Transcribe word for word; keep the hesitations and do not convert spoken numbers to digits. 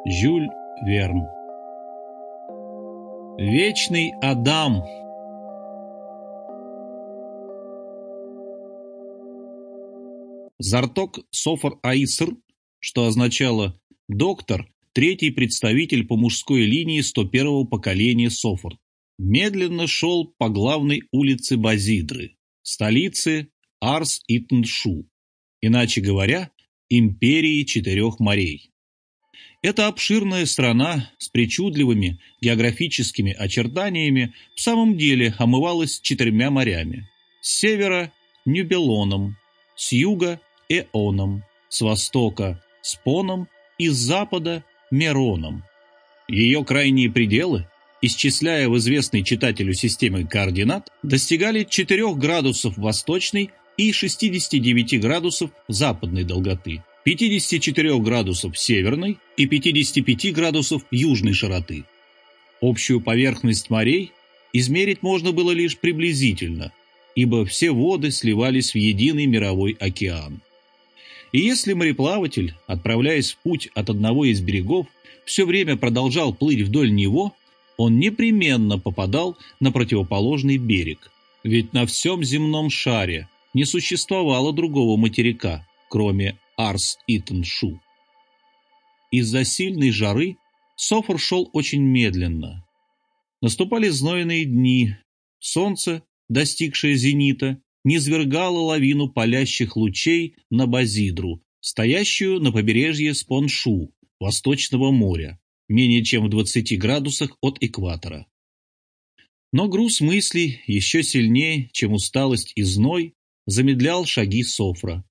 Жюль Верн. Вечный Адам. Зарток Софр Аиср, что означало «доктор», третий представитель по мужской линии сто первого поколения Софр, медленно шел по главной улице Базидры, столице Арс-Итн-Шу, иначе говоря, империи четырех морей. Эта обширная страна с причудливыми географическими очертаниями в самом деле омывалась четырьмя морями. С севера – Нюбелоном, с юга – Эоном, с востока – Споном и с запада – Мероном. Ее крайние пределы, исчисляя в известной читателю системе координат, достигали четырёх градусов восточной и шестидесяти девяти градусов западной долготы, пятидесяти четырёх градусов северной и пятидесяти пяти градусов южной широты. Общую поверхность морей измерить можно было лишь приблизительно, ибо все воды сливались в единый мировой океан. И если мореплаватель, отправляясь в путь от одного из берегов, все время продолжал плыть вдоль него, он непременно попадал на противоположный берег, ведь на всем земном шаре не существовало другого материка, кроме Арс-Итн-Шу. Из-за сильной жары Софр шел очень медленно. Наступали знойные дни. Солнце, достигшее зенита, низвергало лавину палящих лучей на Базидру, стоящую на побережье Спон-Шу, Восточного моря, менее чем в двадцати градусах от экватора. Но груз мыслей еще сильнее, чем усталость и зной, замедлял шаги Софра.